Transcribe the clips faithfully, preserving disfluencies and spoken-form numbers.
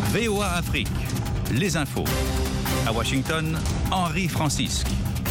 V O A Afrique, les infos. À Washington, Henri Francisque.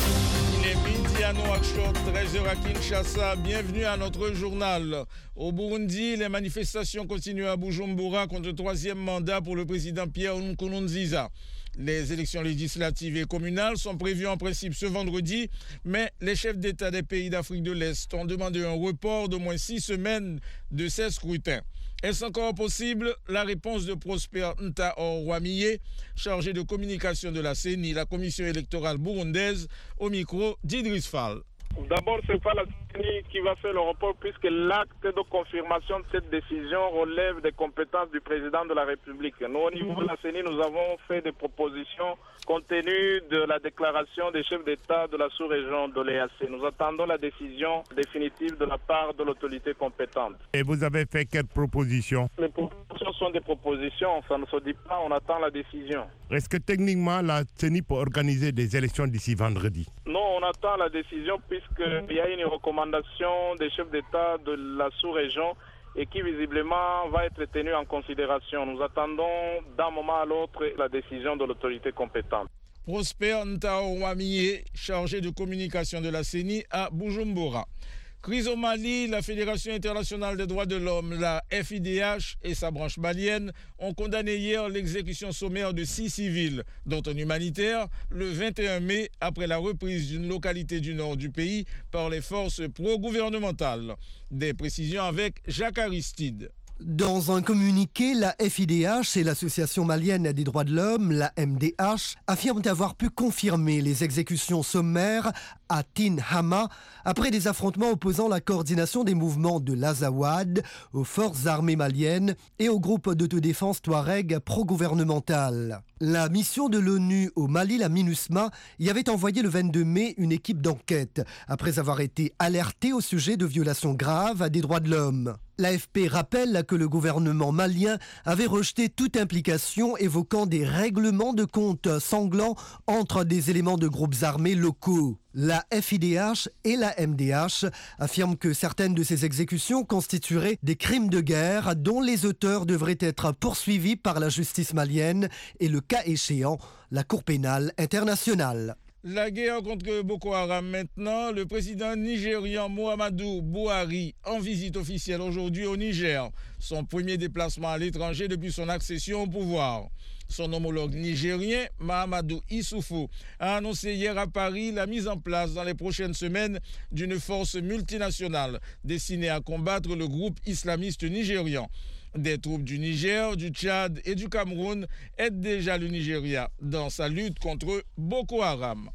Il est midi à Nouakchott, treize heures à Kinshasa. Bienvenue à notre journal. Au Burundi, les manifestations continuent à Bujumbura contre le troisième mandat pour le président Pierre Nkurunziza. Les élections législatives et communales sont prévues en principe ce vendredi, mais les chefs d'État des pays d'Afrique de l'Est ont demandé un report d'au moins six semaines de ces scrutins. Est-ce encore possible? La réponse de Prosper Ntaho-Rwamiye, chargé de communication de la C E N I, la commission électorale burundaise, au micro d'Idriss Fall. D'abord, ce n'est pas la C E N I qui va faire le report puisque l'acte de confirmation de cette décision relève des compétences du président de la République. Nous, au niveau de la C E N I, nous avons fait des propositions compte tenu de la déclaration des chefs d'État de la sous-région de l'E A C. Nous attendons la décision définitive de la part de l'autorité compétente. Et vous avez fait quelles propositions? Les propositions sont des propositions, ça ne se dit pas, on attend la décision. Est-ce que techniquement la C E N I peut organiser des élections d'ici vendredi? Non, on attend la décision puisqu'il y a une recommandation des chefs d'État de la sous-région et qui visiblement va être tenue en considération. Nous attendons d'un moment à l'autre la décision de l'autorité compétente. Prosper Ntaho-Rwamiye, chargé de communication de la C E N I à Bujumbura. Crise au Mali, la Fédération internationale des droits de l'homme, la F I D H et sa branche malienne ont condamné hier l'exécution sommaire de six civils, dont un humanitaire, le vingt et un mai, après la reprise d'une localité du nord du pays par les forces pro-gouvernementales. Des précisions avec Jacques Aristide. Dans un communiqué, la F I D H et l'Association malienne des droits de l'homme, la M D H, affirment avoir pu confirmer les exécutions sommaires à Tin Hama après des affrontements opposant la coordination des mouvements de l'Azawad aux forces armées maliennes et au groupe d'autodéfense Touareg pro-gouvernemental. La mission de l'ONU au Mali, la MINUSMA, y avait envoyé le vingt-deux mai une équipe d'enquête après avoir été alertée au sujet de violations graves des droits de l'homme. L'A F P rappelle que le gouvernement malien avait rejeté toute implication évoquant des règlements de compte sanglants entre des éléments de groupes armés locaux. La F I D H et la M D H affirment que certaines de ces exécutions constitueraient des crimes de guerre dont les auteurs devraient être poursuivis par la justice malienne et le cas échéant, la Cour pénale internationale. La guerre contre Boko Haram maintenant, le président nigérian Muhammadu Buhari en visite officielle aujourd'hui au Niger, son premier déplacement à l'étranger depuis son accession au pouvoir. Son homologue nigérien, Mahamadou Issoufou, a annoncé hier à Paris la mise en place dans les prochaines semaines d'une force multinationale destinée à combattre le groupe islamiste nigérian. Des troupes du Niger, du Tchad et du Cameroun aident déjà le Nigeria dans sa lutte contre Boko Haram.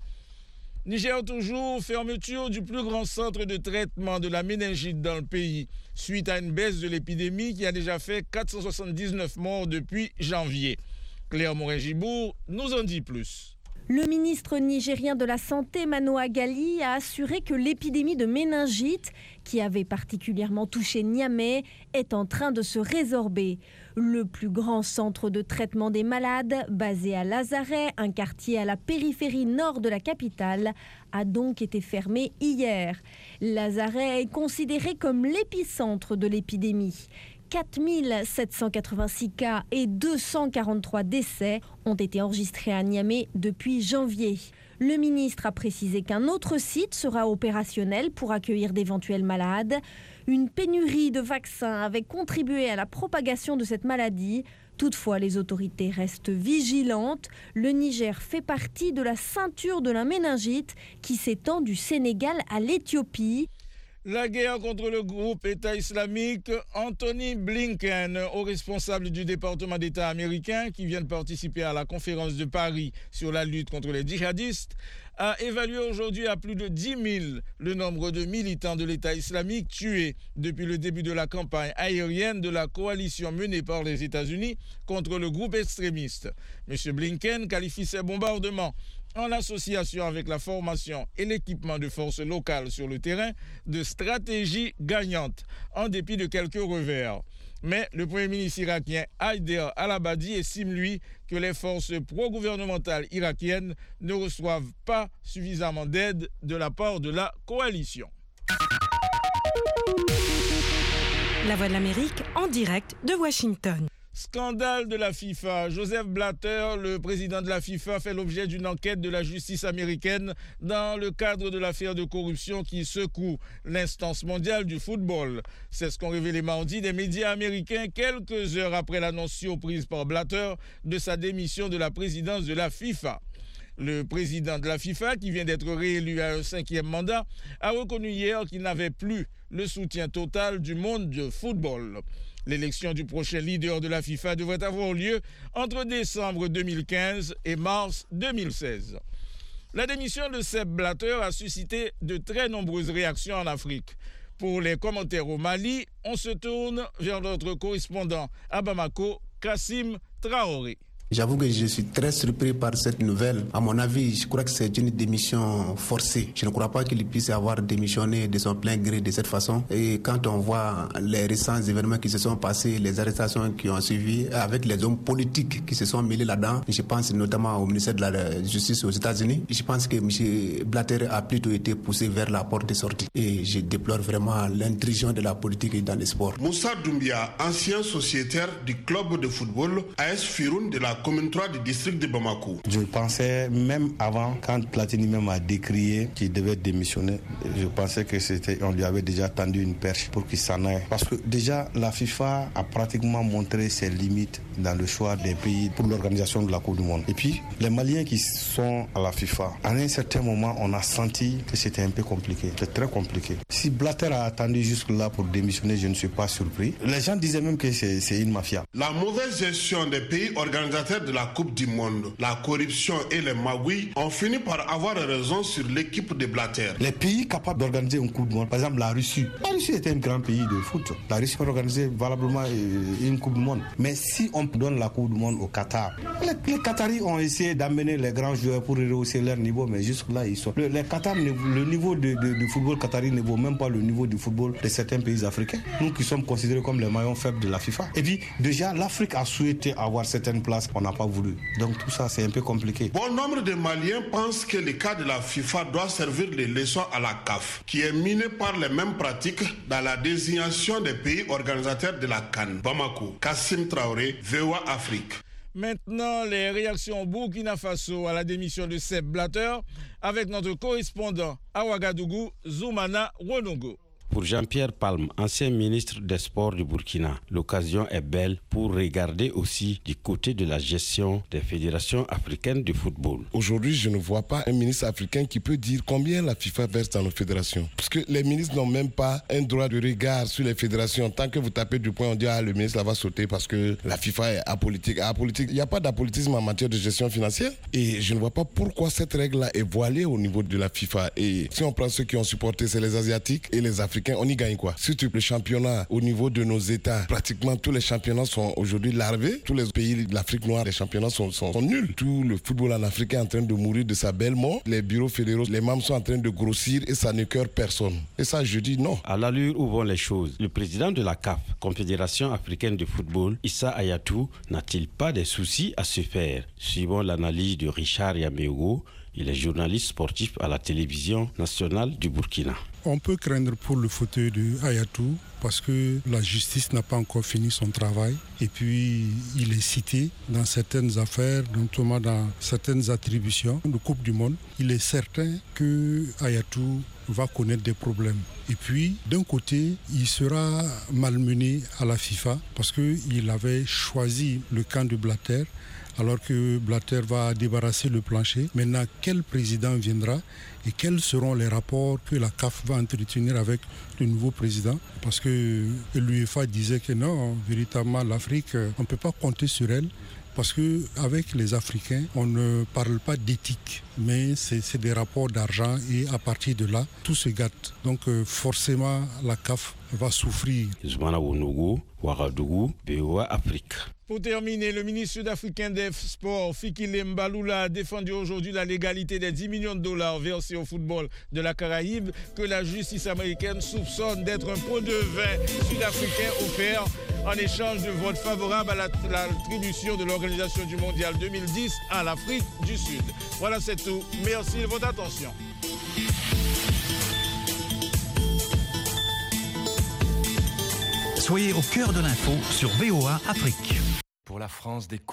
Niger toujours, fermeture du plus grand centre de traitement de la méningite dans le pays, suite à une baisse de l'épidémie qui a déjà fait quatre cent soixante-dix-neuf morts depuis janvier. Claire Morin-Gibour nous en dit plus. Le ministre nigérien de la Santé, Manoa Gali, a assuré que l'épidémie de méningite, qui avait particulièrement touché Niamey, est en train de se résorber. Le plus grand centre de traitement des malades, basé à Lazaret, un quartier à la périphérie nord de la capitale, a donc été fermé hier. Lazaret est considéré comme l'épicentre de l'épidémie. quatre mille sept cent quatre-vingt-six cas et deux cent quarante-trois décès ont été enregistrés à Niamey depuis janvier. Le ministre a précisé qu'un autre site sera opérationnel pour accueillir d'éventuels malades. Une pénurie de vaccins avait contribué à la propagation de cette maladie. Toutefois, les autorités restent vigilantes. Le Niger fait partie de la ceinture de la méningite qui s'étend du Sénégal à l'Éthiopie. La guerre contre le groupe État islamique, Anthony Blinken, haut responsable du département d'État américain qui vient de participer à la conférence de Paris sur la lutte contre les djihadistes, a évalué aujourd'hui à plus de dix mille le nombre de militants de l'État islamique tués depuis le début de la campagne aérienne de la coalition menée par les États-Unis contre le groupe extrémiste. M. Blinken qualifie ces bombardements en association avec la formation et l'équipement de forces locales sur le terrain, de stratégie gagnante, en dépit de quelques revers. Mais le Premier ministre irakien Haider al-Abadi estime, lui, que les forces pro-gouvernementales irakiennes ne reçoivent pas suffisamment d'aide de la part de la coalition. La Voix de l'Amérique en direct de Washington. Scandale de la FIFA. Joseph Blatter, le président de la FIFA, fait l'objet d'une enquête de la justice américaine dans le cadre de l'affaire de corruption qui secoue l'instance mondiale du football. C'est ce qu'ont révélé mardi des médias américains quelques heures après l'annonce surprise par Blatter de sa démission de la présidence de la FIFA. Le président de la FIFA, qui vient d'être réélu à un cinquième mandat, a reconnu hier qu'il n'avait plus le soutien total du monde du football. L'élection du prochain leader de la FIFA devrait avoir lieu entre décembre deux mille quinze et mars deux mille seize. La démission de Sepp Blatter a suscité de très nombreuses réactions en Afrique. Pour les commentaires au Mali, on se tourne vers notre correspondant à Bamako, Kassim Traoré. J'avoue que je suis très surpris par cette nouvelle. À mon avis, je crois que c'est une démission forcée. Je ne crois pas qu'il puisse avoir démissionné de son plein gré de cette façon. Et quand on voit les récents événements qui se sont passés, les arrestations qui ont suivi, avec les hommes politiques qui se sont mêlés là-dedans, je pense notamment au ministère de la Justice aux États-Unis, je pense que M. Blatter a plutôt été poussé vers la porte de sortie. Et je déplore vraiment l'intrusion de la politique dans les sports. Moussa Doumbia, ancien sociétaire du club de football A S Firoun de la commune trois du district de Bamako. Je pensais même avant, quand Platini même a décrié qu'il devait démissionner, je pensais que c'était, on lui avait déjà tendu une perche pour qu'il s'en aille. Parce que déjà, la FIFA a pratiquement montré ses limites dans le choix des pays pour l'organisation de la Coupe du Monde. Et puis, les Maliens qui sont à la FIFA, à un certain moment, on a senti que c'était un peu compliqué. C'était très compliqué. Si Blatter a attendu jusque-là pour démissionner, je ne suis pas surpris. Les gens disaient même que c'est, c'est une mafia. La mauvaise gestion des pays organisateurs de la Coupe du Monde, la corruption et les magouilles ont fini par avoir raison sur l'équipe de Blatter. Les pays capables d'organiser une Coupe du Monde, par exemple la Russie. La Russie était un grand pays de foot. La Russie peut organiser valablement une Coupe du Monde. Mais si on donne la Coupe du Monde au Qatar, les, les Qataris ont essayé d'amener les grands joueurs pour rehausser leur niveau, mais jusque-là, ils sont... Le, les Qatar, le niveau de, de, de football qatari ne vaut même pas le niveau du football de certains pays africains. Nous qui sommes considérés comme les maillons faibles de la FIFA. Et puis, déjà, l'Afrique a souhaité avoir certaines places, on n'a pas voulu. Donc tout ça, c'est un peu compliqué. Bon nombre de Maliens pensent que le cas de la FIFA doit servir de leçon à la C A F, qui est minée par les mêmes pratiques dans la désignation des pays organisateurs de la CAN. Bamako, Kassim Traoré, V O A Afrique. Maintenant, les réactions au Burkina Faso à la démission de Sepp Blatter avec notre correspondant à Ouagadougou, Zoumana Ronongo. Pour Jean-Pierre Palme, ancien ministre des Sports du Burkina, l'occasion est belle pour regarder aussi du côté de la gestion des fédérations africaines de football. Aujourd'hui, je ne vois pas un ministre africain qui peut dire combien la FIFA verse dans nos fédérations. Parce que les ministres n'ont même pas un droit de regard sur les fédérations. Tant que vous tapez du poing, on dit ah, le ministre là va sauter parce que la FIFA est apolitique. apolitique. Il n'y a pas d'apolitisme en matière de gestion financière. Et je ne vois pas pourquoi cette règle-là est voilée au niveau de la FIFA. Et si on prend ceux qui ont supporté, c'est les Asiatiques et les Africains. On y gagne quoi? Surtout le championnat au niveau de nos États, pratiquement tous les championnats sont aujourd'hui larvés. Tous les pays de l'Afrique noire, les championnats sont, sont, sont nuls. Tout le football en Afrique est en train de mourir de sa belle mort. Les bureaux fédéraux, les membres sont en train de grossir et ça n'écœure personne. Et ça, je dis non. À l'allure où vont les choses, le président de la C A F, Confédération africaine de football, Issa Hayatou, n'a-t-il pas des soucis à se faire? Suivant l'analyse de Richard Yaméogo, il est journaliste sportif à la télévision nationale du Burkina. On peut craindre pour le fauteuil de Hayatou parce que la justice n'a pas encore fini son travail et puis il est cité dans certaines affaires, notamment dans certaines attributions de Coupe du Monde. Il est certain que Hayatou va connaître des problèmes. Et puis, d'un côté, il sera malmené à la FIFA parce qu'il avait choisi le camp de Blatter alors que Blatter va débarrasser le plancher. Maintenant, quel président viendra et quels seront les rapports que la C A F va entretenir avec le nouveau président? Parce que l'UEFA disait que non, véritablement, l'Afrique, on ne peut pas compter sur elle. Parce qu'avec les Africains, on ne parle pas d'éthique, mais c'est, c'est des rapports d'argent et à partir de là, tout se gâte. Donc euh, forcément, la C A F va souffrir. Zoumana Ronongo, Ouagadougou, V O A Afrique. Pour terminer, le ministre sud-africain des Sports, Fikile Mbalula, a défendu aujourd'hui la légalité des dix millions de dollars versés au football de la Caraïbe que la justice américaine soupçonne d'être un pot de vin sud-africain offert en échange de votes favorables à l'attribution de l'Organisation du Mondial deux mille dix à l'Afrique du Sud. Voilà, c'est tout. Merci de votre attention. Soyez au cœur de l'info sur V O A Afrique. pour la France des